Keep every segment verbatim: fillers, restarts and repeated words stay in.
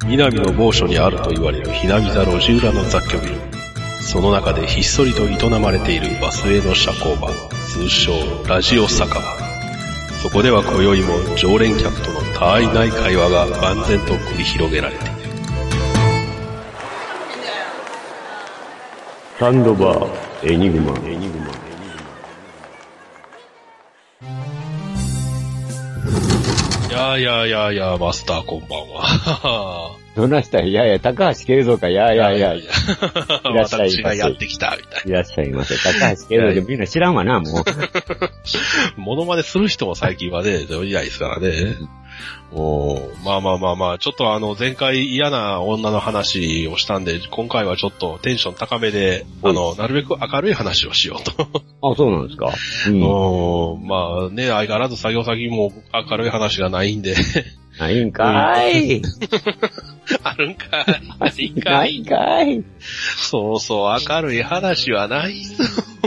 南の某所にあると言われるひなみ座路地裏の雑居ビル。その中でひっそりと営まれているバスへの社交場、通称ラジオ酒場。そこでは今宵も常連客とのたわいない会話が万全と繰り広げられている。 サンドバーエニグマ。エニグマ。 やーやーやーやーマスターこんばんは。 どなしたいやいや、高橋慶三か、やーやーやー。いらっしゃいませ。私がやってきた、みたいな。 いらっしゃいませ。高橋慶三でみんな知らんわな、もう。 モノマネする人も最近はね、いないですからね。おまあまあまあまあ、ちょっとあの、前回嫌な女の話をしたんで、今回はちょっとテンション高めで、あの、なるべく明るい話をしようと。 あ、そうなんですか。 うん、おまあね、相変わらず作業先も明るい話がないんで。 ないんかーい。 あるんかい。 ないんかい。 そうそう、明るい話はないぞ。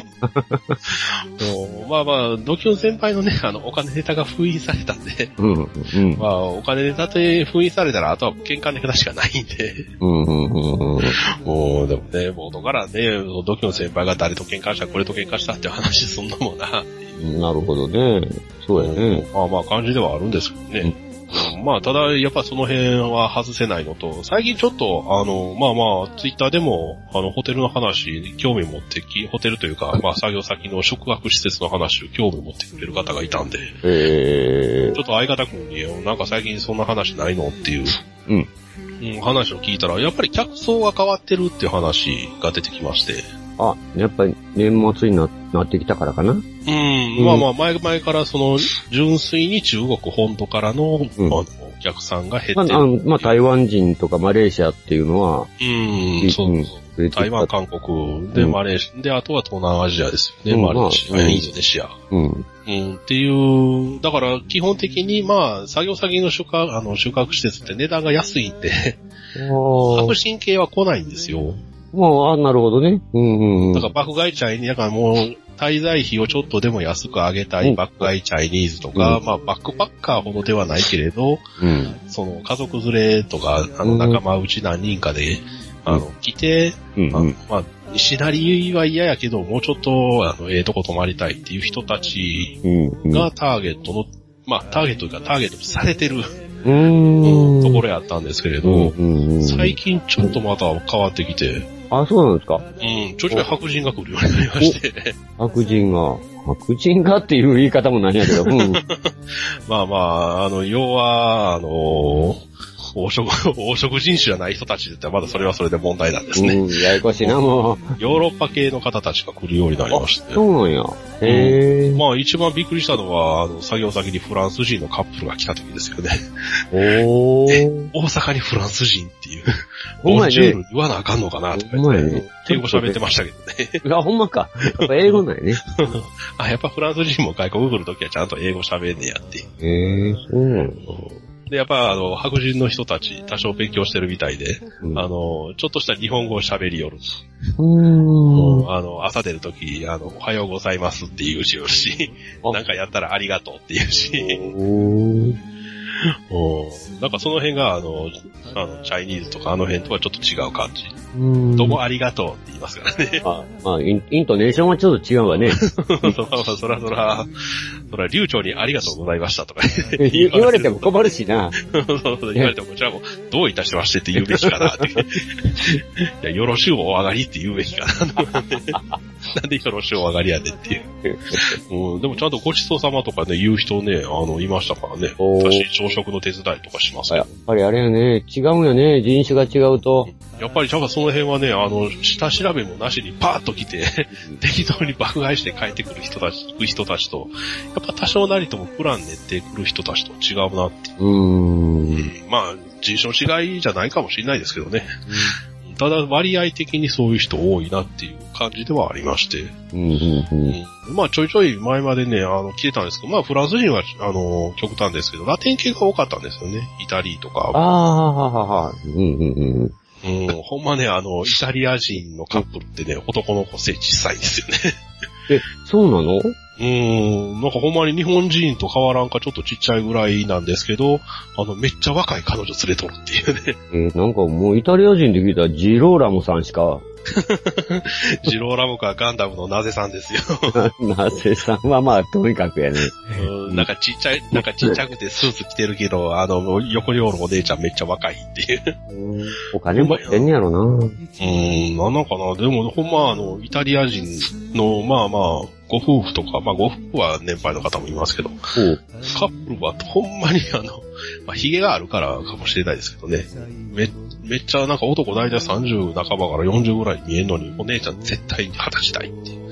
まあまあ、ドキュン先輩のね、あの、お金ネタが封印されたんで、 うん、うん。 まあ、お金ネタで封印されたら、あとは喧嘩ネタしかないんで、 うん、うん、うん。 もう、でもね、もう、だからね、ドキュン先輩が誰と喧嘩した、これと喧嘩したって話すんのもな、 なるほどね。そうやね。 まあまあ、感じではあるんですけどね。うんまあ、ただ、やっぱその辺は外せないのと、最近ちょっと、あの、まあまあ、ツイッターでも、あの、ホテルの話に興味持ってき、ホテルというか、まあ、作業先の宿泊施設の話を興味持ってくれる方がいたんで、 えー、 ちょっと相方君に、なんか最近そんな話ないのっていう、 うん。 うん、話を聞いたら、やっぱり客層が変わってるっていう話が出てきまして、 あ、やっぱり年末にな、なってきたからかな？ うん、うん、まあまあ、前々からその、純粋に中国本土からの、うんまあ、お客さんが減ってる。 まあ、あまあ、台湾人とかマレーシアっていうのは、 うん、そうそう。台湾、韓国で、マレーシア、で、あとは東南アジアですよね、うん、マレーシア、まあ、インドネシア。うん。うん、っていう、だから基本的にまあ、作業先の宿泊、あの、宿泊施設って値段が安いんで、革新系は来ないんですよ。 もう、あ、なるほどね。うんうんうん。 だから爆買いチャイニーズ、だからもう、滞在費をちょっとでも安く上げたい爆買いチャイニーズとか、うん、まあバックパッカーほどではないけれど、うん、その家族連れとか、あの仲間内何人かで、うん、あの、来て、うんうん、まあ、シナリオは嫌やけど、もうちょっと、あの、ええとこ泊まりたいっていう人たちがターゲットの、まあターゲットというかターゲットされてる、うんうん、ところやったんですけれど、うんうんうん、最近ちょっとまた変わってきて、 あ、そうなんですか。 うん、ちょいちょい白人が来るようになりまして。 白人が、白人がっていう言い方もなんやけど、うん、 まあまあ、あの、要は、あのー、黄色、黄色人種じゃない人たちだったらまだそれはそれで問題なんですね。 うん、ややこしいな、もう。 ヨーロッパ系の方たちが来るようになりまして、ね。 そうなんや。へー。 まあ一番びっくりしたのは、あの、作業先にフランス人のカップルが来た時ですよね。 おー。 大阪にフランス人っていう、ボンジュール言わなあかんのかなとか言って、ね、英語喋ってましたけどね。 いや、ほんまか。やっぱ英語なんやね。 あ、やっぱフランス人も外国来るときはちゃんと英語喋んねやっていう。 へー、そうなの。 で、やっぱ、あの、白人の人たち、多少勉強してるみたいで、うん、あの、ちょっとした日本語を喋りよる。うーん。あの、朝出るとき、あの、おはようございますって言うしよるし、なんかやったらありがとうって言うし。おなんかその辺が、あの、あの、チャイニーズとかあの辺とはちょっと違う感じ。うんどうもありがとうって言いますからね。 あ、まあ、イン、イントネーションはちょっと違うわね。 そらそら、そら、そら、流暢にありがとうございましたとか言われても困るしな。 そうそう言われてもこちらも、どういたしましてって言うべきかなって。いや、よろしゅうお上がりって言うべきかな。なんでよろしゅうお上がりやねんっていう。うん、でもちゃんとごちそうさまとかね、言う人ね、あの、いましたからね。私、朝食の手伝いとかしますけど。 やっぱりあれやね、違うんよね、人種が違うと。 やっぱりちゃんとその辺はね、あの、下調べもなしにパーッと来て、適当に爆買いして帰ってくる人たち、行く人たちと、やっぱ多少なりともプラン練ってくる人たちと違うなって。うーん、うん。まあ、人種の違いじゃないかもしれないですけどね。うん、ただ割合的にそういう人多いなっていう感じではありまして。うんうんうんうん、まあちょいちょい前までね、あの、来てたんですけど、まあフランス人は、あの、極端ですけど、ラテン系が多かったんですよね。イタリーとか。 ああ、ははは。うんうんうん。 うん、ほんまね、あの、イタリア人のカップルってね、男の子背小さいんですよね。 え、そうなの？ うーん、なんかほんまに日本人と変わらんかちょっとちっちゃいぐらいなんですけど、あの、めっちゃ若い彼女連れとるっていうね。 えー、なんかもうイタリア人で聞いたらジローラムさんしか。 ジローラムかガンダムのナゼさんですよ。 ナゼさんはまあ、とにかくやね。 うん、なんかちっちゃい、なんかちっちゃくてスーツ着てるけど、あの、横におるお姉ちゃんめっちゃ若いっていう。 うん、お金持ってんねやろな。 うん、なんなんかな。でも、ほんまあの、イタリア人の、まあまあ、ご夫婦とか、まあご夫婦は年配の方もいますけど、カップルはほんまにあの、まあ髭があるからかもしれないですけどね。め、めっちゃなんか男大体さんじゅう半ばからよんじゅうぐらいに見えるのに、お姉ちゃん絶対に果たしたいっていう。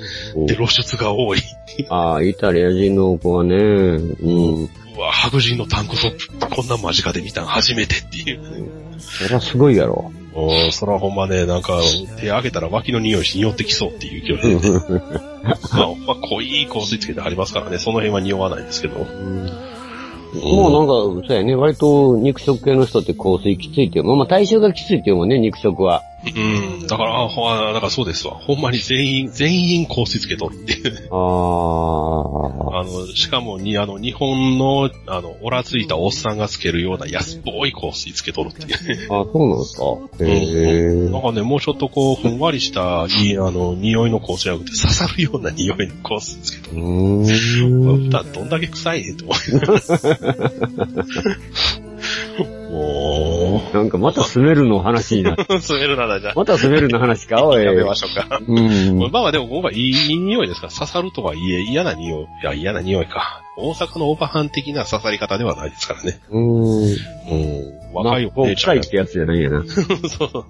で、露出が多い。 ああ、イタリア人の子はね、うん。 うわ、白人のタンクトップってこんな間近で見たの初めてっていう。 うん、そりゃすごいやろ。 おー、そらほんまね、なんか、手開けたら脇の匂いし匂ってきそうっていう勢いでね。まあ、まあ、濃い香水つけてありますからね、その辺は匂わないですけど。うんもうなんか、そうやね、割と肉食系の人って香水きついっていう。まあまあ体臭がきついっていうもんね、肉食は。 うん。だから、あ、だからそうですわ。ほんまに全員、全員香水つけとるっていう。ああ。あの、しかもに、あの、日本の、あの、オラついたおっさんがつけるような安っぽい香水つけとるっていう。 あ、そうなんですか。へぇ、うん、なんかね、もうちょっとこう、ふんわりした、いい、あの、匂いの香水じゃなくて、刺さるような匂いの香水つけとる。うーん。普段どんだけ臭いねんと思いながら。もう。なんかまたスメルの話になる。 スメルなんだじゃん。 またスメルの話か、おい。 やめましょうか。 うん。 まあまあでも今回いい、いい匂いですから、刺さるとはいえ嫌な匂い、いや嫌な匂いか。大阪のオーバーハン的な刺さり方ではないですからね。 うーん。 うん。若いお姉ちゃん。 若いってやつじゃないやな。 そう。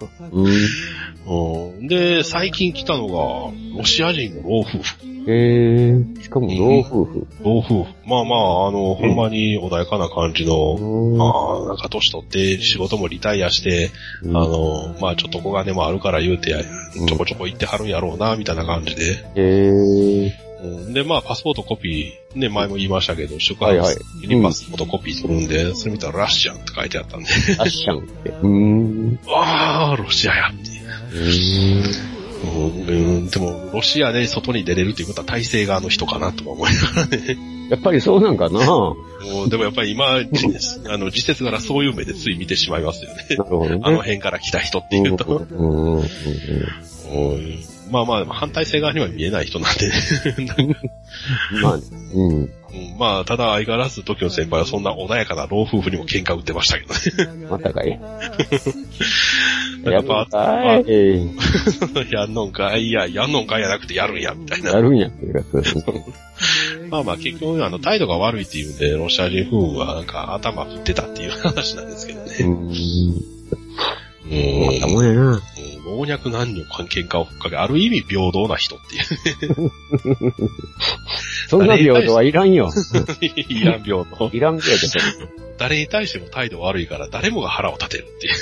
うん。で、最近来たのが、ロシア人の老夫婦。 へー。しかも老夫婦。 老夫婦。まあまあ、あの、ほんまに穏やかな感じの、まあ、なんか年取って仕事もリタイアして、あの、まあちょっと小金もあるから言うて、ちょこちょこ行ってはるんやろうな、みたいな感じで。 へー。 で、まあ、パスポートコピー、ね、前も言いましたけど、宿泊先にパスポートコピーするんで、はいはい、それ見たらラッシャンって書いてあったんで。 ラッシャンって。うーん。 あー、ロシアやっていう。うーん。でも、ロシアで外に出れるっていうことは体制側の人かなとか思いながらね。 やっぱりそうなんかなもうでもやっぱり今、あの、時節柄そういう目でつい見てしまいますよね。 なるほどね。 あの辺から来た人っていうと。 うんうんうんまあまあ、反対性側には見えない人なんでね。 まあ、うん。 まあ、ただ相変わらず時の先輩はそんな穏やかな老夫婦にも喧嘩売ってましたけどね。 またかい。 やっぱ、 あえやんのんかい、いや、やんのんかいやなくてやるんや、みたいな。 やるんや、っていうやつ。 まあまあ、結局、あの、態度が悪いっていうんで、ロシア人夫婦はなんか頭振ってたっていう話なんですけどね。 うーん。うん。またもんやな。 老若男女関係をかけ、ある意味平等な人っていう。 そんな平等はいらんよ。 いらん平等。 いらん平等。 誰に対しても態度悪いから誰もが腹を立てるって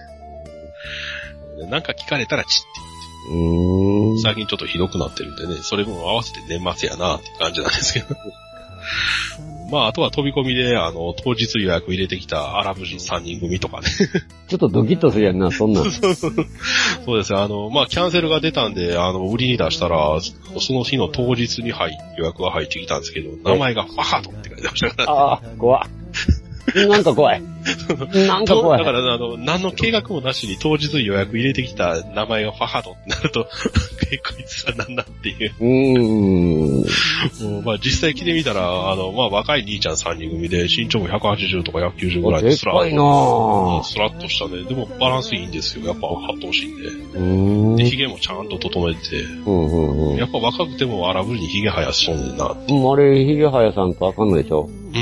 いう。なんか聞かれたらチッて言う。うーん。最近ちょっとひどくなってるんでね、それも合わせて年末やなっていう感じなんですけど。まあ、あとは飛び込みで、あの、当日予約入れてきたアラブ人さんにん組とかね。 ちょっとドキッとするやんな、そんなん。 そうそうそうですよ。あの、まあ、キャンセルが出たんで、あの、売りに出したら、その日の当日に入予約が入ってきたんですけど、名前がファハドって書いてましたから、ね。 ああ、怖っ。なんか怖い。なんか怖い。 だから、あの、何の計画もなしに当日予約入れてきた名前がファハドってなると、え、こいつらなんだっていう。うーん。もうまあ実際来てみたら、あの、まあ若い兄ちゃんさんにん組で、身長もひゃくはちじゅうとかひゃくきゅうじゅうぐらいでスラッと。 でかいなぁ。 スラッとしたね。でもバランスいいんですよ。やっぱ発頭しいんで。うーん。で、髭もちゃんと整えてて。うんうんうん。やっぱ若くてもアラブ人に髭生やしそうねんなって。 うん、あれ、髭生やさんとあかんのでしょ。 うん。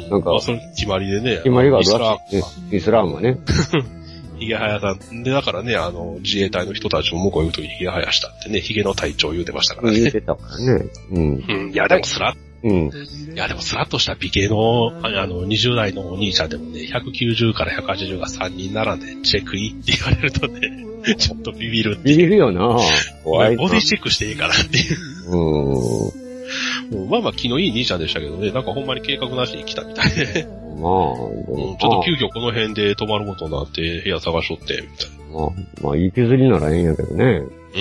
なんか、まあ、それ決まりでね。 決まりがあるらしい、ね。イスラームはね。 髭生やさん。で、だからね、あの、自衛隊の人たちも向こう行くとき髭生やしたってね、髭の隊長言うてましたからね。 言うてたからね。うん。 うん。いや、でもスラッ、うん。いや、でもスラッとした美形の、あの、にじゅう代のお兄ちゃんでもね、ひゃくきゅうじゅうからひゃくはちじゅうがさんにん並んで、チェックインって言われるとね、ちょっとビビるっていう。 ビビるよな怖いな。ボディチェックしていいからっていう。うん。まあまあ気のいい兄ちゃんでしたけどね、なんかほんまに計画なしに来たみたいで。まあ、うん、ちょっと急遽この辺で泊まることになって部屋探しとって、みたいな。 まあ、まあ、いい削りならええんやけどね。 うん。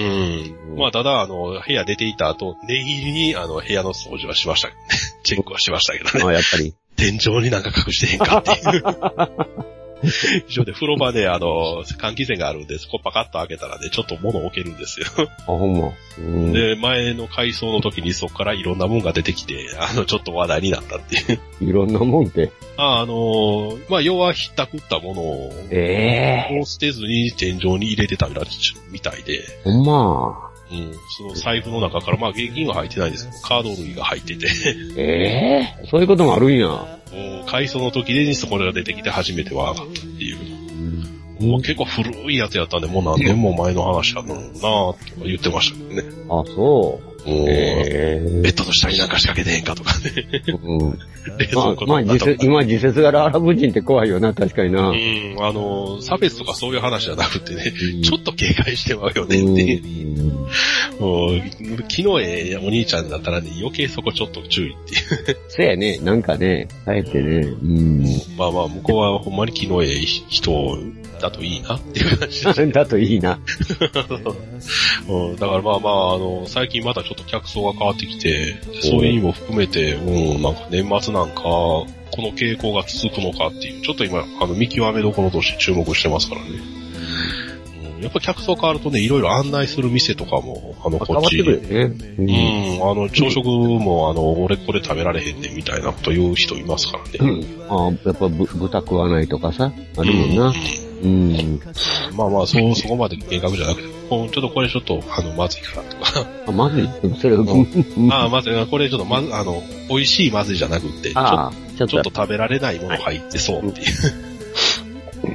まあ、ただ、あの、部屋出ていた後、念入りに、あの、部屋の掃除はしましたけどね。チェックはしましたけどね。 あ、やっぱり。 天井になんか隠してへんかっていう。一応で、風呂場で、あの、換気扇があるんで、そこパカッと開けたらね、ちょっと物置けるんですよ。 あ、ほんま。うん、 で、前の改装の時にそこからいろんなもんが出てきて、あの、ちょっと話題になったっていう。 いろんなもんって。 あ、あの、まあ、要はひったくったものを、 ええー。 を捨てずに天井に入れてたみたいで。 ほんま。 うん。その財布の中から、まあ、現金は入ってないんですけど、カード類が入ってて。 ええー、そういうこともあるんや。 もう、改装の時にそこが出てきて初めて分かったっていう。うん、もう結構古いやつやったんで、もう何年も前の話だったのなぁ、とか言ってましたけどね。 あ、そう。 えー、ベッドの下になんか仕掛けてへんかとかね。うん。冷蔵庫まあ、まあ、自説、今自説柄アラブ人って怖いよな、確かにな。 うん、あの、差別とかそういう話じゃなくてね、うん、ちょっと警戒してまうよねっていう。もう、気のええお兄ちゃんだったらね、余計そこちょっと注意っていう。 そうやね、なんかね、あえてね、うん。 まあまあ、向こうはほんまに気のええ人だといいなっていう話でだといいな。 うん、だからまあまあ、あの、最近またちょっと客層が変わってきて、そういう意味も含めて、うん、なんか年末なんか、この傾向が続くのかっていう、ちょっと今、あの、見極めどころとして注目してますからね。うん、やっぱ客層変わるとね、いろいろ案内する店とかも、あの、こっち。変わってくるよね。うん、あの、朝食も、あの、俺これ食べられへんねみたいなこと言う人いますからね。 うん。ああ、やっぱぶ豚食わないとかさ、あるもんな。うんうん。 まあまあ、そう、そこまで厳格じゃなくて、ちょっとこれちょっと、あの、まずいかなとか。 あ、まずいそれは、 ああ、まずい。これちょっとまず、あの、美味しいまずいじゃなくて、ちょっと、ちょっと食べられないもの入ってそうっていう。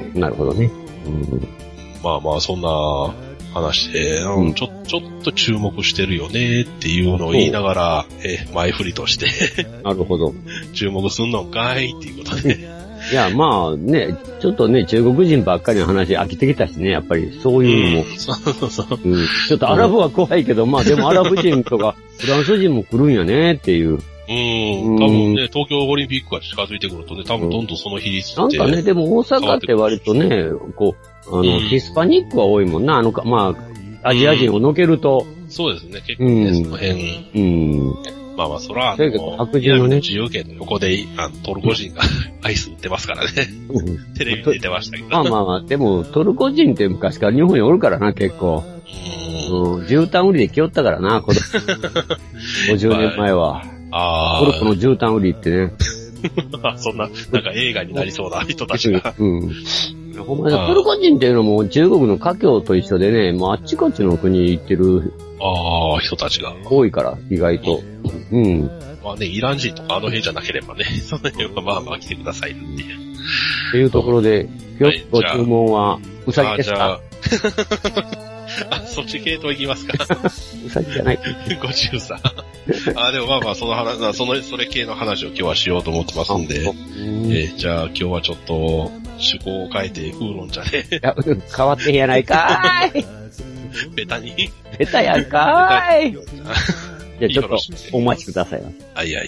なるほどね。うん、 まあまあ、そんな話で、うん、ちょ、ちょっと注目してるよねっていうのを言いながら、え、前振りとして。 なるほど。 注目すんのかいっていうことで。 いや、まあね、ちょっとね、中国人ばっかりの話飽きてきたしね、やっぱりそういうのも。うん、そうそうそう、うん。ちょっとアラブは怖いけど、まあでもアラブ人とかフランス人も来るんやねっていう。 うん、多分ね、東京オリンピックが近づいてくるとね、多分どんどんその比率って、 うん。なんかね、でも大阪って割とね、こう、あの、うん、ヒスパニックは多いもんな、あの、まあ、アジア人をのけると。 うん、そうですね、結構ね、その辺。うん。まあまあ、そら、あの、 白人のね、 自由権の横で、あの、トルコ人がアイス売ってますからね。テレビ出てましたけど。 まあまあまあ、でも、トルコ人って昔から日本におるからな、結構。うん。絨毯売りで来よったからな、子供。ごじゅうねんまえは。ああ。トルコの絨毯売りってね。 そんな、なんか映画になりそうな人たちが。 うん。ほんまにトルコ人っていうのも中国の華僑と一緒でね、もうあっちこっちの国行ってる。 ああ、人たちが。 多いから、意外と。うん。 まあね、イラン人とかあの辺じゃなければね、その辺はまあまあ来てくださいっていう。 っていうところで、今日ご注文は、うさぎですか？ あ、そっち系統いきますか？ うさぎじゃない。 ごじゅうさん。あ、でもまあまあ、その話、その、それ系の話を今日はしようと思ってますんで、えー、じゃあ今日はちょっと、趣向を変えて、ウーロン茶で。いや、変わってへんやないかーい。 ベタにベタやんかーい。じゃあちょっと、お待ちください。 はいはい。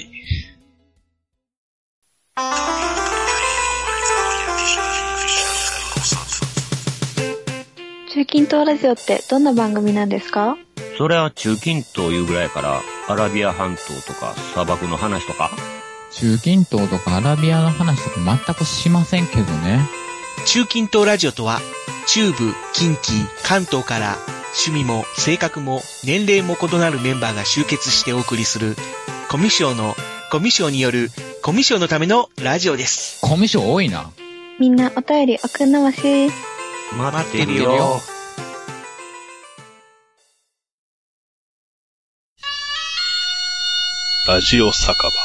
中近東ラジオってどんな番組なんですか？ それは中近東いうぐらいから、アラビア半島とか砂漠の話とか。 中近東とかアラビアの話とか全くしませんけどね。 中近東ラジオとは、中部、近畿、関東から趣味も性格も年齢も異なるメンバーが集結してお送りするコミュ障のコミュ障によるコミュ障のためのラジオです。 コミュ障多いな。 みんなお便り送んなまし。 待ってるよ。 ラジオ酒場。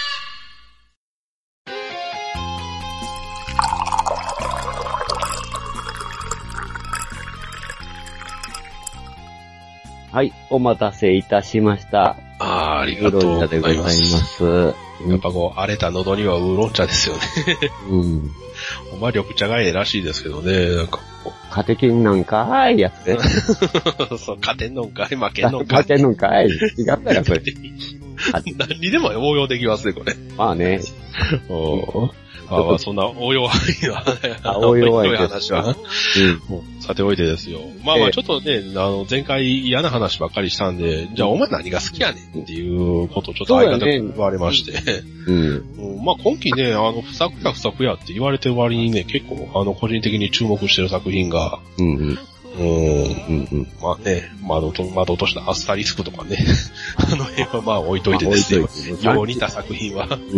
はい、お待たせいたしました。 ああ、ありがとうございます。 ウーロン茶でございます。 やっぱこう、荒れた喉にはウーロン茶ですよね。うん。お前緑茶がええらしいですけどね、なんかこう。 カテキンなんかーい、やつね。 そう、勝てんのんかい、負けんのんかい。 負けんのんかい。違ったよ、それ。 何にでも応用できますね、これ。 まあね。 おまあまあ、そんな大弱いあ大弱い話は、うん、もうさておいてですよ。まあまあ、ちょっとね、あの、前回嫌な話ばっかりしたんで、じゃあお前何が好きやねんっていうことをちょっと相方に言われまして、う、ねうん、まあ今期ね、あの、不作や不作やって言われてる割にね、結構、あの、個人的に注目してる作品が、うんうんうんうんうん、まあね、窓と、窓落としたアスタリスクとかね。あの辺はまあ置いといてですよ。よう似た作品は。うん。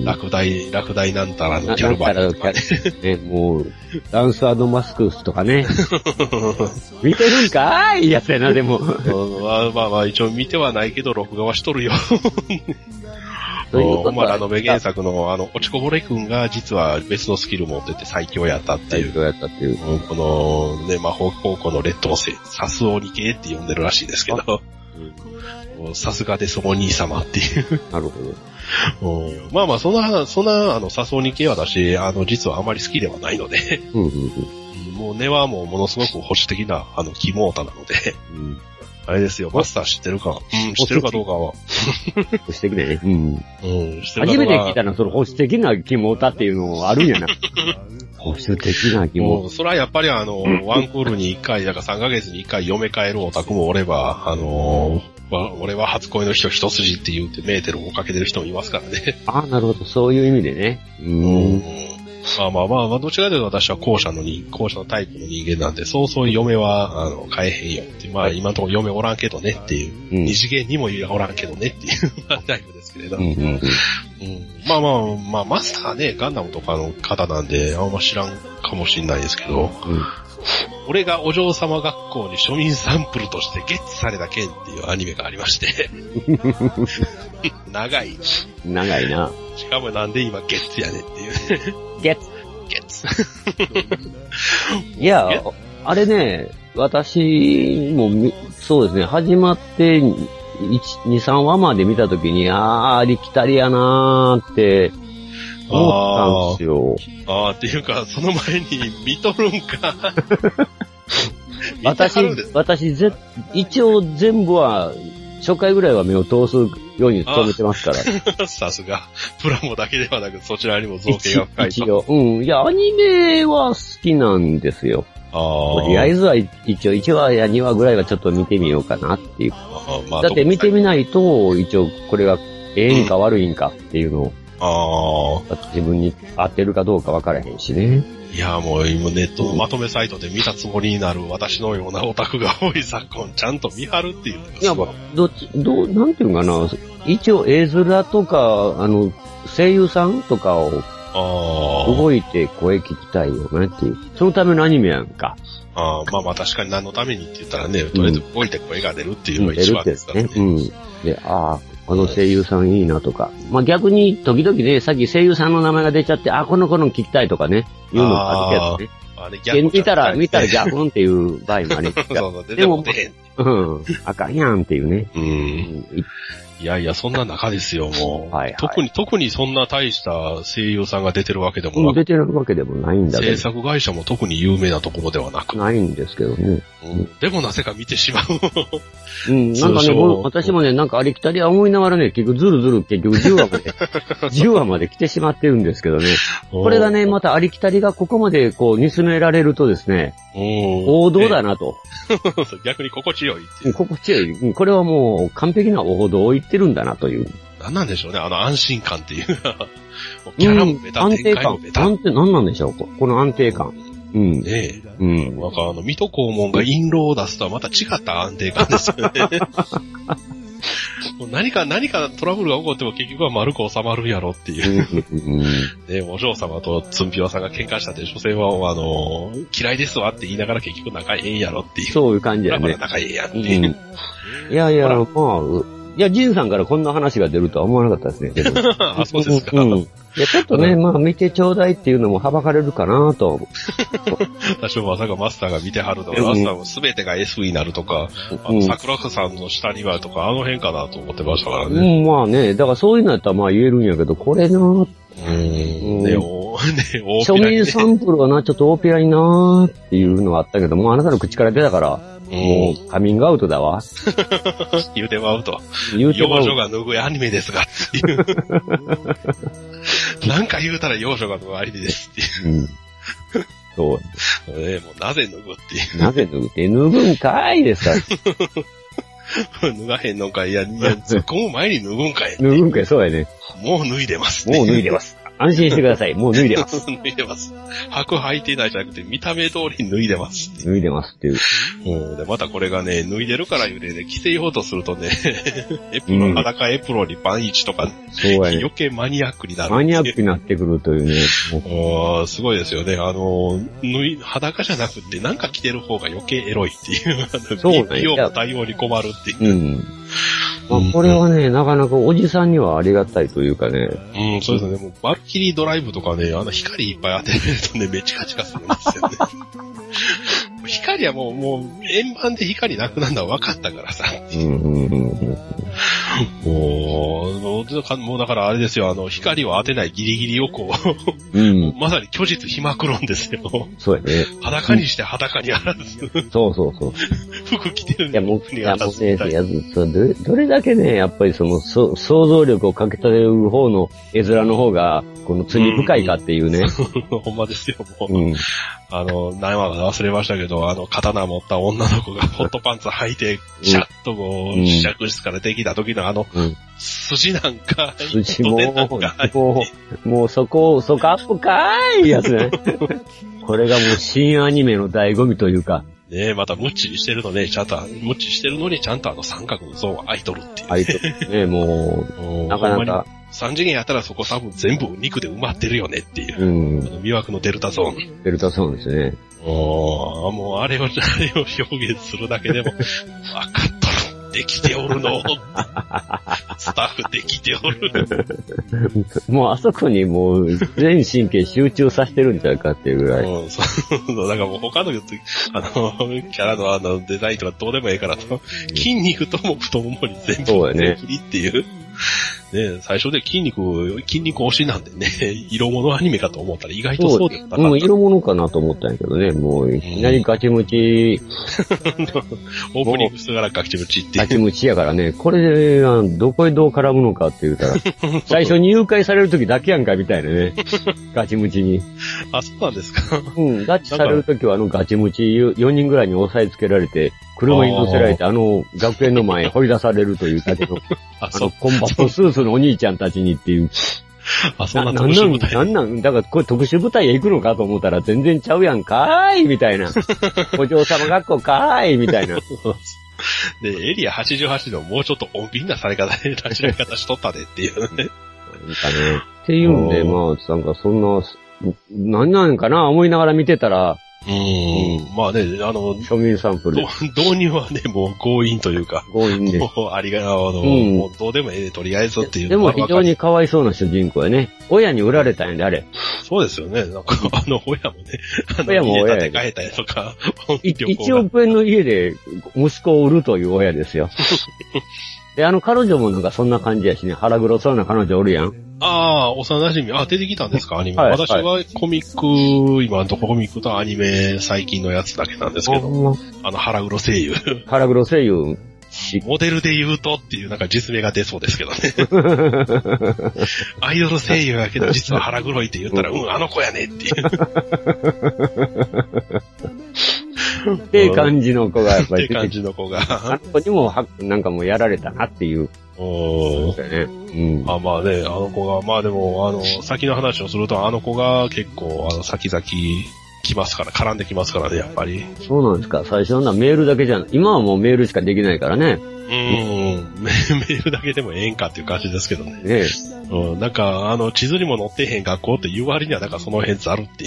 落第、落第なんたらのキャルバリとかね。 ね、もう、ダンスアドマスクスとかね。見てるんかーいやつやな、でも。 まあまあまあ、一応見てはないけど、録画はしとるよ。おまらの名原作の、あの、落ちこぼれくんが実は別のスキル持ってて最強やったっていう。 最強やったっていう。 この、ね、魔法高校の劣等生、サスオニ系って呼んでるらしいですけど、さすがですお兄様っていう。 なるほど。まあまあ、そんな、そんな、あの、サスオニ系は私、あの、実はあまり好きではないので、うんうんうん、もう根はもうものすごく保守的な、あの、キモータなので、うんあれですよ、マスター知ってるかうん、知ってるかどうかは。 保守的ね。うん。うん、知ってるか初めて聞いたのは、その保守的なキモータっていうのあるんやな。保守的なキモータ。 それはやっぱりあの、ワンクールにいっかい、だからさんかげつにいっかい嫁帰るオタクもおれば、あのー、俺は初恋の人一筋って言ってメーテルをかけてる人もいますからね。 ああ、なるほど。そういう意味でね。うん。 まあまあまあ、まあ、どちらかというと私は後者の人、後者のタイプの人間なんで、そうそう嫁は、あの、変えへんよって。まあ今のところ嫁おらんけどねっていう。うん、二次元にもおらんけどねっていうタイプですけれど。うんうんうんうん、まあまあまあ、マスターね、ガンダムとかの方なんで、あんま知らんかもしれないですけど、うん、俺がお嬢様学校に庶民サンプルとしてゲッツされた件っていうアニメがありまして。長い。 長いな。 しかもなんで今ゲッツやねんっていう。 ゲッツ。 ゲッツ。 いや、あれね、私も、そうですね、始まっていち、に、さんわまで見たときに、あー、ありきたりやなーって思ったんですよ。 あー、っていうか、その前に見とるんか。 私、私ぜ、一応全部は、初回ぐらいは目を通すように努めてますから。 さすが。プラモだけではなく、そちらにも造形が深いと。 一応。うん。いや、アニメは好きなんですよ。とりあえずは一応いちわやにわぐらいはちょっと見てみようかなっていう。まあ、だって見てみないと、一応これがええんか悪いんかっていうのを、うん、自分に合ってるかどうか分からへんしね。 いや、もう今ネットのまとめサイトで見たつもりになる私のようなオタクが多い昨今、ちゃんと見張るっていうのがすごい。いや、まあ、 どっち、どう、なんていうかな、一応絵面とか、あの、声優さんとかを、動いて声聞きたいよねっていう。そのためのアニメやんか。 ああ、まあまあ確かに何のためにって言ったらね、とりあえず動いて声が出るっていうのが一番ですからね。うん。 で、ああ、あの声優さんいいなとか。まあ逆に時々ね、さっき声優さんの名前が出ちゃって、あ、この子の聞きたいとかね、いうのがあるけどね。あれ逆見たら、見たら逆ンっていう場合もありますそうそうでも、うん、あかんやんっていうね。うん。 いやいや、そんな中ですよ、もう。はいはい、特に、特にそんな大した声優さんが出てるわけでもなく、うん、 出てるわけでもないんだけど。 制作会社も特に有名なところではなく。 ないんですけどね。 うん、でもなぜか見てしまう。 うん、なんかね、私もね、なんかありきたりは思いながらね、結局ずるずる結局じゅうわまで、じゅうわまで来てしまってるんですけどね。これがね、またありきたりがここまでこう煮詰められるとですね、王道だなと。 逆に心地よいっていう。 心地よい。これはもう完璧な王道を言ってるんだなという。 何なんでしょうね、あの安心感っていうか。キャラもベタ、 安定感。安定、何なんでしょう、この安定感。うん。 ねえ。うん。なんかあの、水戸黄門が印籠を出すとはまた違った安定感ですよね。もう何か、何かトラブルが起こっても結局は丸く収まるやろっていう。ね、お嬢様とツンピワさんが喧嘩したって女性は、あの、嫌いですわって言いながら結局仲ええんやろっていう。 そういう感じやね。 だから仲ええやんっていう。 うん、いやいや、まあ、いや、ジンさんからこんな話が出るとは思わなかったですね。 あ、そうですか。うん。 いや、ちょっとね、まあ、見てちょうだいっていうのもはばかれるかなと思う。 私もまさかマスターが見てはるとか、マスターも全てが エス になるとか、あの、桜子さんの下にはとか、あの辺かなと思ってましたからね。 うん、まあね、だからそういうのやったらまあ言えるんやけど、これなぁ。 うん。ね、お、ね、 大ピラに、ね。庶民サンプルはな、ちょっと大ピラになーっていうのがあったけど、もうあなたの口から出たから、 もう、カミングアウトだわ。 言うてまうと。 言うてまう。 幼女が脱ぐアニメですが、っていう。なんか言うたら幼女が脱ぐアニメですっていう。うん、 そう。 えー、もうなぜ脱ぐっていう。 なぜ脱ぐって脱ぐんかいですから。 脱がへんのかい、いや、いや、突っ込む前に脱ぐんかい。 脱ぐんかい、そうやね。 もう脱いでます。 もう脱いでます。安心してください。もう脱いでます。 脱いでます。履く履いてないじゃなくて、見た目通りに脱いでます。 脱いでますっていう。 うん。で、またこれがね、脱いでるから言うてね、着せようとするとね、エプロン、うん、裸エプロンにパンイチとか、そうやね。余計マニアックになる。 マニアックになってくるというね。 もうすごいですよね。あの、脱い、裸じゃなくて、なんか着てる方が余計エロいっていう。そうね。美容も対応に困るっていう。うん。 まあ、これはね、なかなかおじさんにはありがたいというかね。 うん、そうですね。もうバルキリードライブとかね、あの光いっぱい当てるとね、めちかちかするんですよね。光はもう、もう、円盤で光なくなるのは分かったからさ。うんうんうん、もう、もうだからあれですよ、あの、光を当てないギリギリをこう、うん、まさに虚実ひまくろんですよ。 そうやね。 裸にして裸にあらず。 そうそうそう。 服着てるいや、もう、いや、もうね、いや、どれ、どれだけね、やっぱりその、そ想像力をかけたてる方の絵面の方が、この罪深いかっていうね。 うん、ほんまですよ、もう。うん、あの、何話か忘れましたけど、あの、刀持った女の子がホットパンツ履いて、シャッとこう、試着室からできた時のあの、うん、筋なんか、 筋も、もう、もうそこ、そこアップかーいやつね。これがもう新アニメの醍醐味というか。 ねえ、また無知してるのね、ちゃんと、無知してるのにちゃんとあの三角のゾーンは空いとるっていう、ね。 空いとる。ねもう、なかなか。 三次元やったらそこ多分全部肉で埋まってるよねっていう。うん。魅惑のデルタゾーン。 デルタゾーンですね。 おー、もうあれを、あれを表現するだけでも、分かっとる。できておるの。スタッフできておる。 もうあそこにもう全神経集中させてるんちゃうかっていうぐらい。 うん、そう。なんかもう他の、あの、キャラのあのデザインとかどうでもいいからと、筋肉とも太ももに全部全切りっていう。ね、最初で筋肉、筋肉推しなんでね、色物アニメかと思ったら意外とそうでったな。もう色物かなと思ったんやけどね、もういきなりガチムチ。 オープニングしてからガチムチって。 ガチムチやからね、これで、どこへどう絡むのかって言ったら、最初に誘拐される時だけやんかみたいなね、ガチムチに。 あ、そうなんですか。 うん、ガチされる時はあのガチムチよにんぐらいに押さえつけられて、車に乗せられて、あの、学園の前に掘り出されるというだけの、あの、コンバットスーツのお兄ちゃんたちにっていう。 あ、そんな特殊部隊。 なんなん、なんなん、だからこれ特殊部隊へ行くのかと思ったら全然ちゃうやんかーいみたいな。お嬢様学校かーいみたいな。 で、エリアはちじゅうはちのもうちょっと穏便なされ方で、立ち上げ方しとったでっていうね。なんかね。 っていうんで、まあ、なんかそんな、何なんかな思いながら見てたら、 うーん。まあね、あの、 庶民サンプル。 導入はね、もう強引というか。 強引で。 もうありが、あの、うん、もうどうでもええで、とりあえずっていう。 でも非常にかわいそうな主人公やね。親に売られたんやで、あれ。 そうですよね。なんか、あの、親もね、あの、 親も親家建て替えたりとか。 いちおく円の家で息子を売るという親ですよ。で、あの彼女もなんかそんな感じやしね、腹黒そうな彼女おるやん。 ああ、幼馴染。あ、出てきたんですか、アニメ。はい、私はコミック、今のところコミックとアニメ最近のやつだけなんですけど、あの腹黒声優。 腹黒声優。 モデルで言うとっていうなんか実名が出そうですけどね。アイドル声優やけど実は腹黒いって言ったら、うん、あの子やねっていう。 って感じの子がやっぱり。 って感じの子が。 あの子にもは、なんかもうやられたなっていう。 おー。ね。うん。あ、まあね、あの子が、まあでも、あの、先の話をすると、あの子が結構、あの、先々、来ますから、絡んできますからね、やっぱり。 そうなんですか。最初のメールだけじゃん。今はもうメールしかできないからね。 うーん。メールだけでもええんかっていう感じですけどね。ねえ。うん。なんか、あの、地図にも載ってへん学校って言う割には、なんかその辺ざるっていう。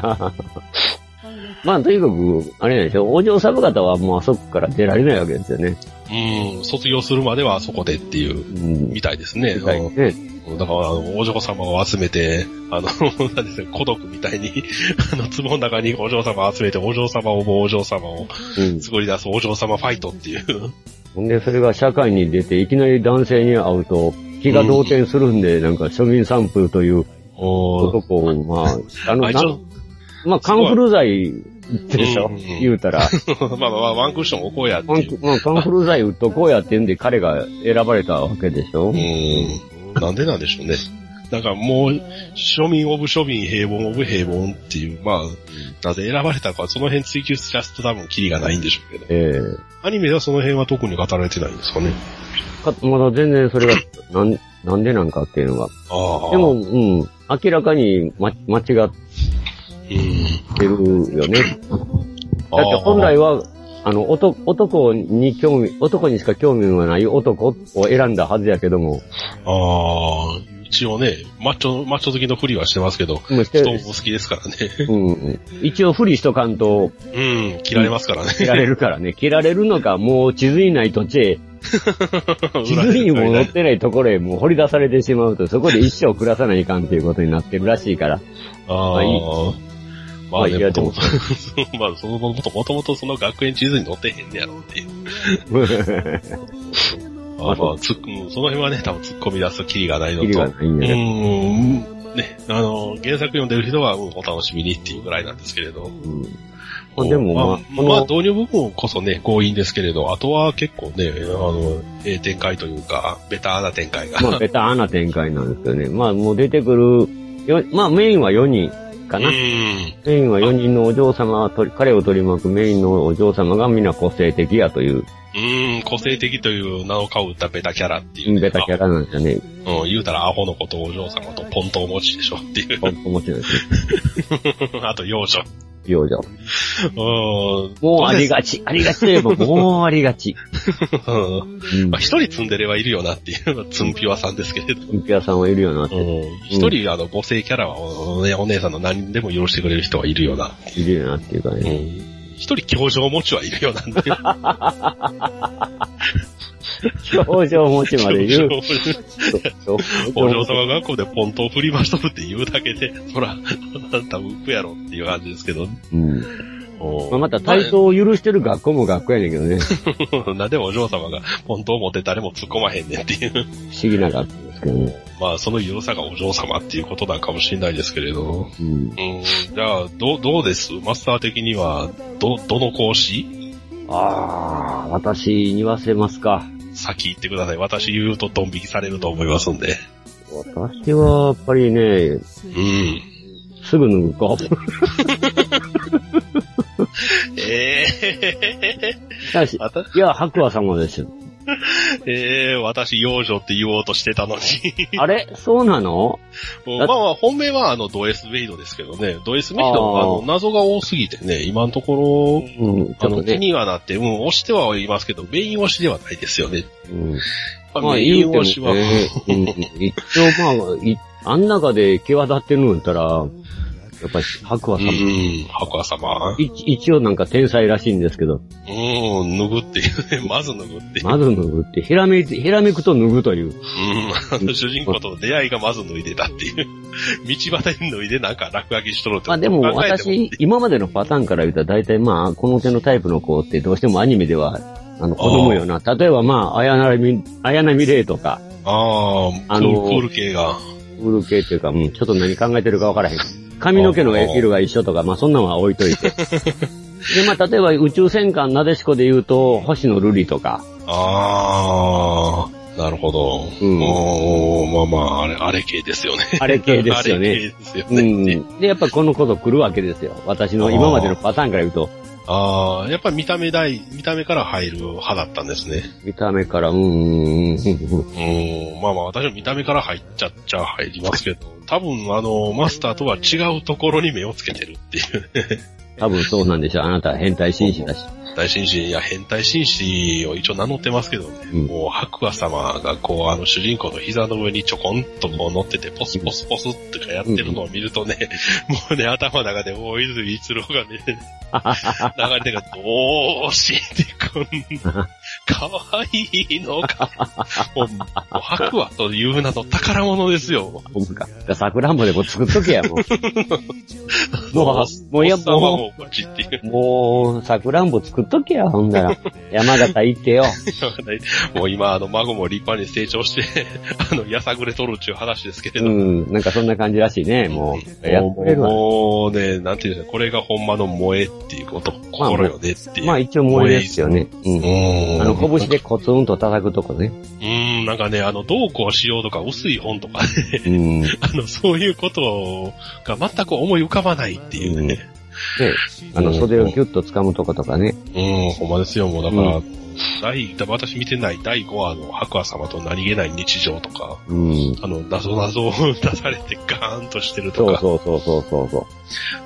まあ、とにかく、あれなんでしょ、お嬢様方はもうあそこから出られないわけですよね。 うん、卒業するまではあそこでっていう、うん、みたいですね。みたいね。だから、あの、お嬢様を集めて、あの、なんですね、孤独みたいに、あの、壺の中にお嬢様を集めて、お嬢様をもうお嬢様を作り出すお嬢様ファイトっていう。 ほんで、それが社会に出て、いきなり男性に会うと、気が動転するんで、うん、なんか庶民サンプルという男を、まあ、あの、まあ、カンフル剤でしょ、うん、言うたら。 まあまあ、ワンクッション置こうやっていう。 まあ、カンフル剤打っとこうやって言うんで彼が選ばれたわけでしょ。 うん。なんでなんでしょうね。なんかもう、庶民オブ庶民、平凡オブ平凡っていう、まあ、なぜ選ばれたか、その辺追求しちゃうと多分キリがないんでしょうけど。ええー。アニメではその辺は特に語られてないんですかね。 かまだ全然それが、なん、なんでなんかっていうのが。ああ。でも、うん、明らかに、ま、間違ってるよね。だって本来は、あの、男、男に興味、男にしか興味がない男を選んだはずやけども。 ああ。一応ね、マッチョ、マッチョ好きのフリはしてますけど、人も好きですからね。 うん、一応フリしとかんと、 うん、切られますからね。 切られるからね。切られるのか、もう地図にない土地へ、地図にも載ってないところへもう掘り出されてしまうと、そこで一生暮らさないかんっていうことになってるらしいから。ああ。まあいい。 まあね、まあ、でもまあ、そのもともともとその学園地図に載ってへんねやろっていう。まあまあ、つっ、その辺はね、多分突っ込み出すとキリがないのと。キリがないんやね。うん。ね、あの、原作読んでる人は、うん、お楽しみにっていうぐらいなんですけれど。うん。でも、まあ、まあ、まあ、導入部分こそね、強引ですけれど、あとは結構ね、あの、ええ展開というか、ベターな展開が。 まあ、ベターな展開なんですけどね。まあ、もう出てくる、よまあ、メインはよにんかな。うん。メインはよにんのお嬢様、彼を取り巻くメインのお嬢様がみんな個性的やという。 うーん、個性的という名を買うたベタキャラっていう、 ね。ベタキャラなんですよね。 うん、言うたらアホの子とお嬢様とポントを持ちでしょっていう。 ポント持ちなんですね。あと幼女。 幼女。うん。もうありがち。ありがちといえばもうありがち。 うん。まあ一人積んでればいるよなっていうのはツンピュアさんですけれど。 ツンピュアさんはいるよなって。 一、うん、人あの母性キャラはお、ね、お姉さんの何でも許してくれる人はいるよな。 いるよなっていうかね。 うん一人教場持ちはいるよなんて。 教場持ちまで言う。 お嬢様学校でポントを振り回しとるって言うだけで、そら、あんた浮くやろっていう感じですけど。うん。 まあ、また対等を許してる学校も学校やねんけどね。 なんでお嬢様がポントを持って誰も突っ込まへんねんっていう。不思議な学校ですけどね。 まあ、その良さがお嬢様っていうことなんかもしれないですけれど。うん。うん、じゃあ、どう、どうですマスター的には、ど、どの講師？ ああ、私に言わせますか。 先言ってください。私言うとドン引きされると思いますんで。 私は、やっぱりね、うん。すぐ脱ぐか。ええー。いや、白亜様ですよ。 ええー、私、幼女って言おうとしてたのに。 あれそうなの？ まあまあ、本命はあの、ド S メイドですけどね。ド S メイドはあの、謎が多すぎてね、今のところ、うん、あの、気にはなって、うん、押してはいますけど、メイン押しではないですよね。うん。 まあ、メイン押しは。ね、うん、一応まあ、あん中で際立ってるのやったら、やっぱり、白亜様。うん、 白亜様。 一応なんか天才らしいんですけど。 うん、脱ぐっていうね。まず脱ぐっていう。 まず脱ぐって。ひらめいて、ひらめくと脱ぐという。うん、 あの主人公との出会いがまず脱いでたっていう。道端に脱いでなんか落書きしとるって。 まあでも私、今までのパターンから言うと大体まあ、この手のタイプの子ってどうしてもアニメでは、あの、子供よな。例えばまあ、綾波、綾波レイとか。 ああ、あの、クール系が。 クール系っていうか、うん、ちょっと何考えてるかわからへん。髪の毛の色が一緒とか、まあそんなのは置いといて。で、まあ例えば宇宙戦艦なでしこで言うと、星野瑠璃とか。 ああ、なるほど。うん。おまあまあ、あれ、あれ系ですよね。 あれ系ですよね。あれ系ですよね。うん。で、やっぱこのこと来るわけですよ。私の今までのパターンから言うと。 ああ、やっぱり見た目大、見た目から入る派だったんですね。 見た目から、うーん。うーん、まあまあ私は見た目から入っちゃっちゃ入りますけど、多分あの、マスターとは違うところに目をつけてるっていうね。 多分そうなんでしょう。あなたは変態紳士だし。 変態紳士、いや、変態紳士を一応名乗ってますけどね。うん、もう、白亜様がこう、あの、主人公の膝の上にちょこんとこう乗ってて、ポスポスポスってかやってるのを見るとね、うん、もうね、頭の中で大泉一郎がね、流れてるどうしてこんな、 かわいいのか。もう、白馬という名の宝物ですよ。 ほんか。桜んぼでも作っとけや、もう。もう、もういや、もう、もう、桜んぼ作っとけや、ほんだら。山形行ってよ。 もう今、あの、孫も立派に成長して、あの、やさぐれとるっていう話ですけれど。 うん、なんかそんな感じらしいね、もう。 やってくれるわ。もうね、なんていうんですか、これがほんまの萌えっていうこと、心よねっていう。 まあ一応萌えですよね。うん。あの、拳でコツンと叩くとこね。 うん、なんかね、あの、どうこうしようとか、薄い本とかね、うん、あの、そういうことが全く思い浮かばないっていうね。うん、ね、 あの、袖をギュッと掴むとことかね。 うん、ほんまですよ、もうだから、うん、第、私見てないだいごわの白亜様と何気ない日常とか、うん、あの、謎々を出されてガーンとしてるとか。 そうそうそうそうそう。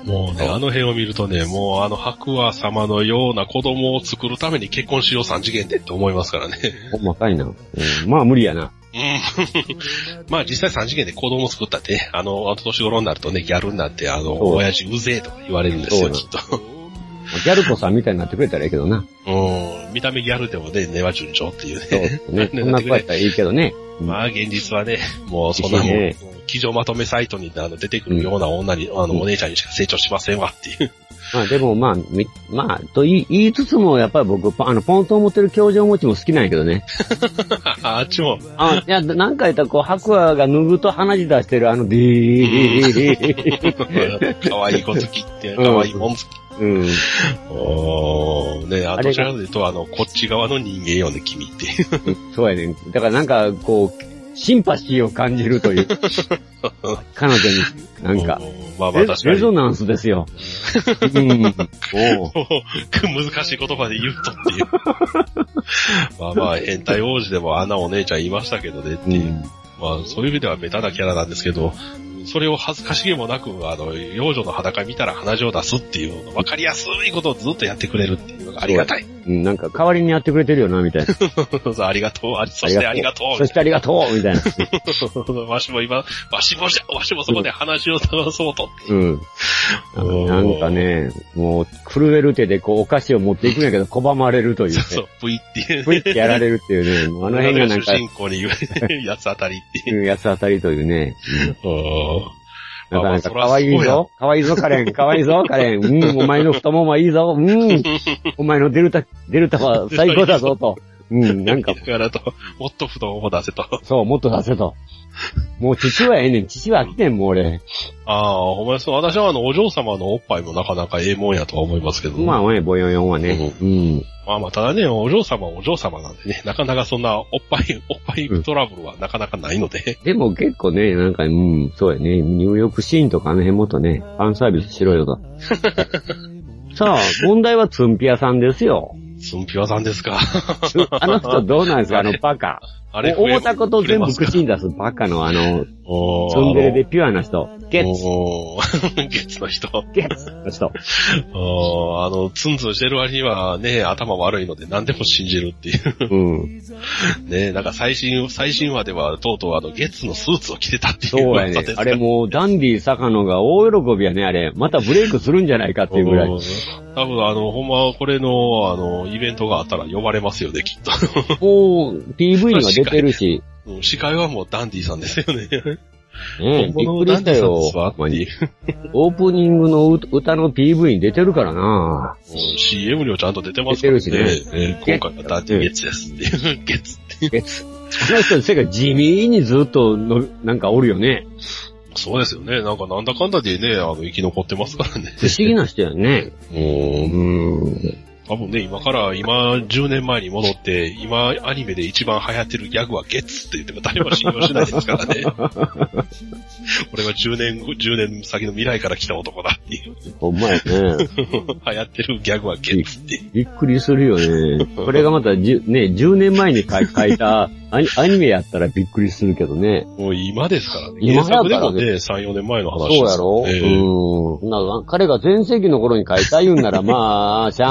もうね、あの辺を見るとね、もうあの白亜様のような子供を作るために結婚しよう三次元でって思いますからね。 ほんまかいな。うん、まあ無理やな。 うん。まあ実際三次元で子供を作ったって、ね、あの、あの年頃になるとね、ギャルになって、あの、親父うぜえとか言われるんですよ、きっと。 ギャル子さんみたいになってくれたらいいけどな。 うん。見た目ギャルでもね、根は順調っていうね。 そうですね。そんな子やったらいいけどね。 まあ現実はね、もうそんなもん、ね、机上まとめサイトにあの出てくるような女に、うん、あの、お姉ちゃんにしか成長しませんわっていう。 まあでもまあ、み、まあ、と言いつつも、やっぱり僕、あの、ポンと思ってる教場持ちも好きなんやけどね。 あっちも。 あ、いや、なんか言ったらこう、白亜が脱ぐと鼻血出してるあの、ディー。 かわいい子好きって、かわいいもん好き。うん。おー、ね、あとちらで言うと、あの、こっち側の人間よね、君っていう。 そうやね。だからなんか、こう、シンパシーを感じるという。彼女に、なんか、まあまあ確かにレゾナンスですよ。うん、お難しい言葉で言うとっていう。まあまあ、変態王子でもあんなお姉ちゃんいましたけどねっていう。うん、まあ、そういう意味ではベタなキャラなんですけど、それを恥ずかしげもなく、あの、幼女の裸見たら鼻血を出すっていうの、分かりやすいことをずっとやってくれるっていうのがありがたい。 うん、なんか代わりにやってくれてるよな、みたいな。ありがとう、そしてありがとう。 そしてありがとう、みたいな。 わしも今、わしもじゃ、わしもそこで話を探そうとって。うん。 なんかね、もう、震える手でこう、お菓子を持っていくんやけど、拒まれるという、ね。 そう、ぷいっていう。 ぷいってやられるっていうね。あの辺がなんか。 主人公に言われる、八つ当たりっていう。 八つ当たりというね。なかなか可愛いぞ。可愛いぞ、カレン。可愛いぞ、カレン。うん、お前の太ももはいいぞ。うん。お前のデルタ、デルタは最高だぞ、と。うん、なんか。 だからと、もっと太もも出せと。 そう、もっと出せと。もう父はええねん。父は飽きてん、もう俺。 ああ、お前そう、私はあの、お嬢様のおっぱいもなかなかええもんやとは思いますけど、ね。 まあね、ボヨヨンはね。うん。うん、 まあまあ、ただね、お嬢様はお嬢様なんでね、なかなかそんなおっぱい、おっぱいトラブルはなかなかないので。 うん、でも結構ね、なんか、うん、そうやね、入浴シーンとかあの辺もっとね、ファンサービスしろよと。さあ、問題はツンピアさんですよ。 ツンピアさんですか。 あの人どうなんですか、あのバカ。あれ思ったこと全部口に出すバカのあの、ツンデレでピュアな人。ゲッツ。 ゲッツの人。 ゲッツの人。 あの、ツンツンしてる割にはね、頭悪いので何でも信じるっていう。うん。ね、なんか最新、最新話ではとうとうあの、ゲッツのスーツを着てたっていう。 そうやね。あれもう、ダンディ坂野が大喜びやね、あれ。またブレイクするんじゃないかっていうぐらい。 多分あの、ほんまこれの、あの、イベントがあったら呼ばれますよね、きっと。 もう、ピーブイ には出てるし。 司会はもうダンディさんですよね。 ねえ、びっくりしたよ。オープニングの歌の ピーブイ に出てるからな、 うん、シーエム にもちゃんと出てますからね。出てるしね。えー、今回はダンディゲッツですっていう。ゲッツっていう。 ゲッツ。この人の世界地味にずっとの、なんかおるよね。 そうですよね。なんかなんだかんだでね、あの、生き残ってますからね。 不思議な人やね。 うーん。多分ね、今から、今、じゅうねんまえに戻って、今、アニメで一番流行ってるギャグはゲッツって言っても誰も信用しないですからね。俺はじゅうねん、じゅうねん先の未来から来た男だっていう。 ほんまやね。流行ってるギャグはゲッツって。 びっくりするよね。これがまたじゅ、ね、じゅうねんまえに書いたアニ、アニメやったらびっくりするけどね。 もう今ですからね。今作でもね、さん、よねんまえの話です。 そうやろ、えー、うん。なんか彼が全盛期の頃に書いた言うんなら、まあ、しゃあないわ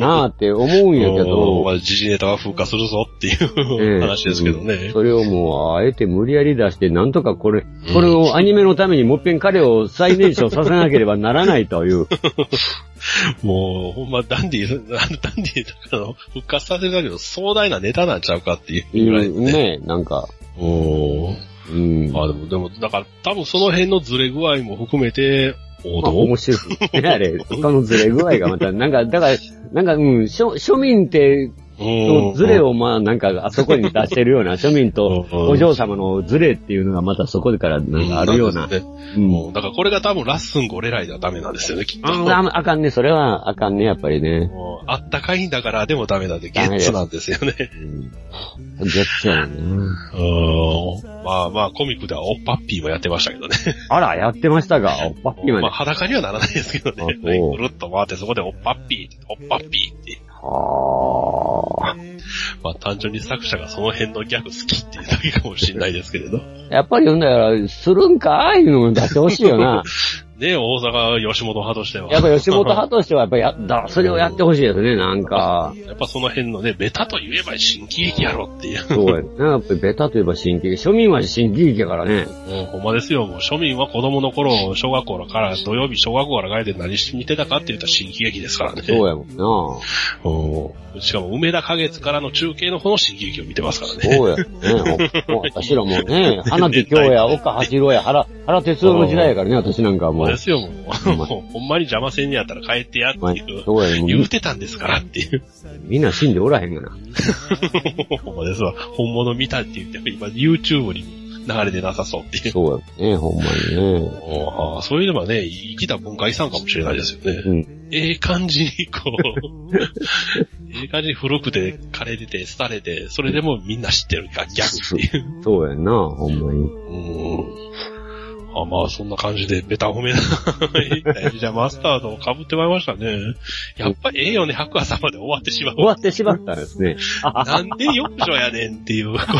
なって思うんやけど。 まあ、時事ネタは風化するぞっていう、ね、話ですけどね、うん。 それをもう、あえて無理やり出して、なんとかこれ、これをアニメのためにもっぺん彼を最年少させなければならないという。 もう、ほんま、ダンディー、ダンディーとかの復活させるだけど壮大なネタなんちゃうかっていうぐらいね。 ね、なんか。 おー。うん。あ、でも、でも、だから多分その辺のズレ具合も含めて、王道、まあ、 面白い。ね、あれ、他のズレ具合がまた、なんか、だから、なんか、うん、庶、庶民って、ズレをまあなんかあそこに出してるような庶民とお嬢様のズレっていうのがまたそこからなんかあるような。 ねうん、だからこれが多分ラッスンゴレライではダメなんですよね、きっと。 あ, あかんね、それはあかんね、やっぱりね。 あったかいんだからでもダメなんで、ゲッツなんですよね。 うん、ゲッツやね。 まあまあコミックではオッパッピーもやってましたけどね。 あら、やってましたが、オッパッピーまで。 まあ裸にはならないですけどね。ぐるっと回ってそこでオッパッピー、オッパッピーって。はあ。まあ単純に作者がその辺のギャグ好きっていうだけかもしれないですけれど。 やっぱり読んだら、するんかああいうのも出してほしいよな。 ねえ、大阪吉本派としては。 やっぱ吉本派としては、やっぱや、だ、それをやってほしいですね、なんか。 やっぱその辺のね、ベタと言えば新喜劇やろっていう。 そうやね。やっぱりベタといえば新喜劇。庶民は新喜劇やからね。 うん、ほんまですよ。もう庶民は子供の頃、小学校から、土曜日小学校から帰って何しにてたかって言ったら新喜劇ですからね。 そうやもんな。 うん。しかも梅田花月からの中継の方の新喜劇を見てますからね。 そうやね。もう私らもね、花火京也、岡八郎や、原、原哲夫の時代やからね、私なんかもう。 そうですよ、もう。もうほんまに邪魔せんにやったら帰ってやっていう。そうやね。言うてたんですからっていう。 みんな死んでおらへんがな。 ほんまですわ。本物見たって言っても今 YouTube に流れてなさそうっていう。 そうやね、ほんまにね。 ああ、そういうのはね、生きた文化遺産かもしれないですよね。うん。ええ感じにこう、ええ感じに古くて枯れてて廃れて、それでもみんな知ってるかギャグっていう。 そうやな、ほんまに。 うん。あ、まあ、そんな感じで、ベタ褒めな。じゃあ、マスタードを被ってまいりましたね。やっぱりええよね、白亜さまで終わってしまう。 終わってしまったんですね。 なんで幼女やねんっていう、この、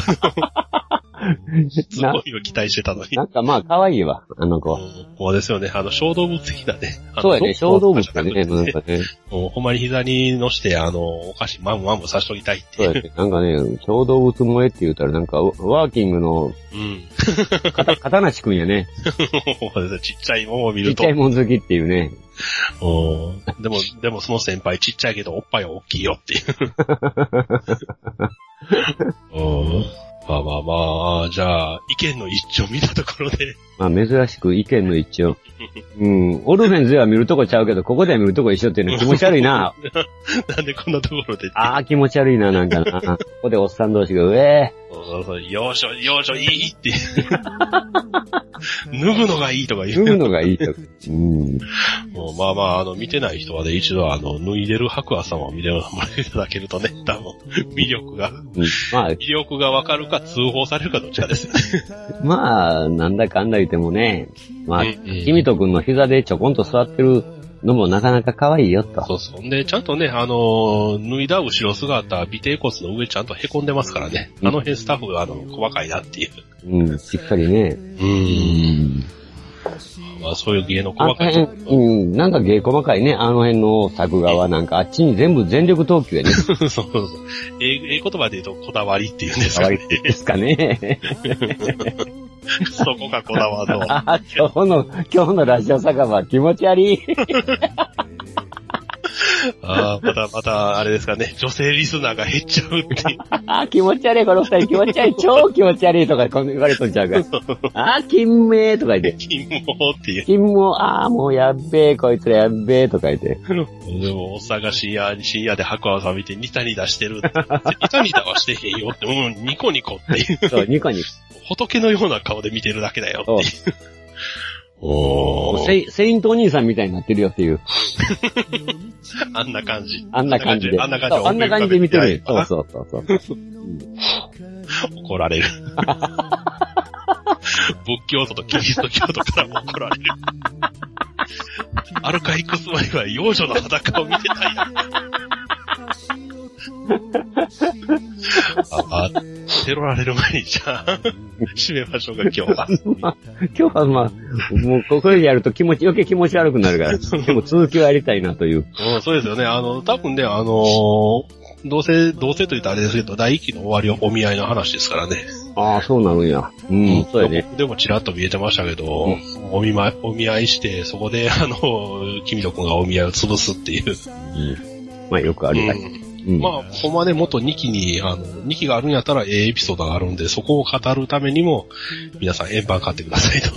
すごいを期待してたのに。 なんかまあ、可愛いわ、あの子。 ほんですよね、あの、小動物的なね。 そうやね、小動物だね、なんかね。 ほんまに膝に乗して、あの、お菓子マムマムさしときたいっていう。 そうやね、なんかね、小動物萌えって言ったらなんか、ワーキングの、うん。かた、かたなしくんやね。 ちっちゃいもんを見ると。 ちっちゃいもん好きっていうね。 でも、でもその先輩ちっちゃいけどおっぱいは大きいよっていう。まあまあまあ、じゃあ、意見の一致を見たところで。 まあ珍しく意見の一致を。うん。オルフェンズでは見るとこちゃうけど、ここでは見るとこ一緒っていうのは気持ち悪いな。 なんでこんなところで。 ああ、気持ち悪いな、なんかな。ここでおっさん同士が、うえー。 そうそう、幼女、幼女いいって。脱ぐのがいいとか言う。 脱ぐのがいいとか。うん。 もうまあまあ、あの、見てない人はね、一度あの、脱いでる白亜様を見てもらっていただけるとね、多分、魅力が。うん、まあ、魅力がわかるか通報されるかどっちかですよね。 まあ、なんだかんだ言ってもね、まあ、君とくんの膝でちょこんと座ってるのもなかなか可愛いよと。 そうそう。で、ちゃんとね、あの、脱いだ後ろ姿、尾てい骨の上ちゃんと凹んでますからね。あの辺スタッフがあの、細かいなっていう。 うん、しっかりね。 うん。まあそういう芸の細かい。 うん、なんか芸細かいね。あの辺の作画はなんかあっちに全部全力投球やね。 そうそうそう。ええ言葉で言うとこだわりっていうんですかね。こだわりですかね。 そこがこだわるの。 あ、今日の、今日のラジオ酒場気持ち悪い。 ああ、また、また、あれですかね、女性リスナーが減っちゃうっていう。 ああ、気持ち悪い、この二人気持ち悪い、超気持ち悪いとか言われとんちゃうから。ああ、金名とか言って。 金毛っていう。 金毛、ああ、もうやっべえ、こいつらやっべえとか言って。 でも、おっさんが深夜に、深夜で白亜さん見てニタニタしてるって。ニタニタはしてへんよって、うん、ニコニコっていう。 そう、ニコニコ。 仏のような顔で見てるだけだよっていう。 おー。セ、セイントお兄さんみたいになってるよっていう。 あんな感じ。 あんな感じで。 あんな感じで。 あんな感じで見てる。そうそうそうそう。 怒られる。仏教徒とキリスト教徒からも怒られる。アルカイックスマイは幼女の裸を見てたんや。ああテロられる前に、じゃあ、締めましょうか、今日は。 まあ、今日はまあ、もうここでやると気持ち、余計気持ち悪くなるから、でも続きをやりたいなという。 うん、そうですよね。あの、多分ね、あのー、どうせ、どうせと言ったらあれですけど、第一期の終わりはお見合いの話ですからね。 ああ、そうなるんや。うん、うん、そうやね。 でもちらっと見えてましたけど、うん、お見ま、お見合いして、そこで、あの、君と君がお見合いを潰すっていう。うん、 まあ、よくありたい。うんうん、まあ、ほんまね、元にきに、あの、にきがあるんやったら、ええエピソードがあるんで、そこを語るためにも、皆さん円盤買ってくださいと。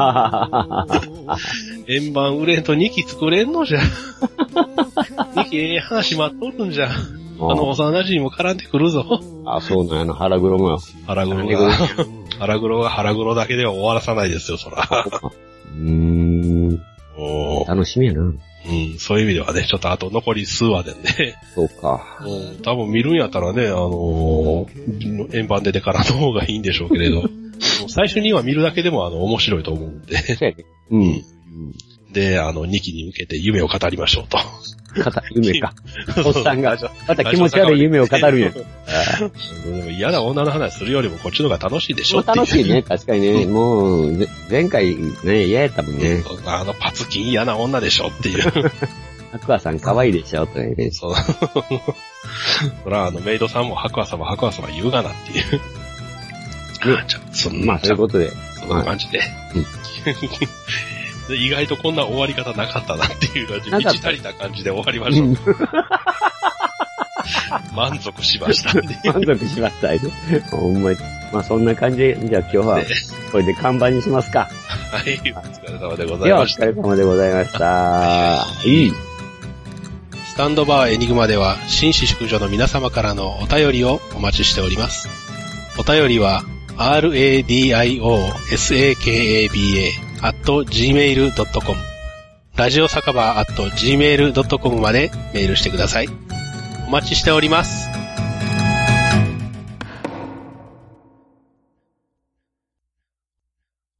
円盤売れんとにき作れんのじゃ。にきええ話待っとるんじゃ。あの、幼馴染も絡んでくるぞ。 あ、そうなんやな、腹黒もよ。 腹黒が、腹黒が腹黒だけでは終わらさないですよ、そら。 うーん。お楽しみやな。 うん、そういう意味ではね、ちょっとあと残り数話でね。 そうか。 うん、多分見るんやったらね、あのー、円盤出てからの方がいいんでしょうけれど、最初には見るだけでもあの、面白いと思うんで。うん。で、あの、にきに向けて夢を語りましょうと。 語、夢か。おっさんが、また気持ち悪い夢を語るんや。でも嫌な女の話するよりもこっちの方が楽しいでしょっていう。 楽しいね、確かにね。もう、前回ね、嫌やったもんね。 あのパツキン嫌な女でしょっていう。 白馬さん可愛いでしょとか言うね。 そう。そら、あの、メイドさんも白馬様、白馬様言うがなっていう。 ね、じゃあ、そんな、まあ、そういうことで。 そんな感じで。で意外とこんな終わり方なかったなっていう感じ、満ち足りた感じで終わりました。満足しました、ね。 満足しました。ほんまに。まあそんな感じで、じゃあ今日はこれで看板にしますか。 はい、お疲れ様でございました。 ではお疲れ様でございました。いい。 スタンドバーエニグマでは、紳士淑女の皆様からのお便りをお待ちしております。お便りは、ラディオサカバ アットジーメールドットコム ラジオ酒場 アットジーメールドットコム までメールしてください。お待ちしております。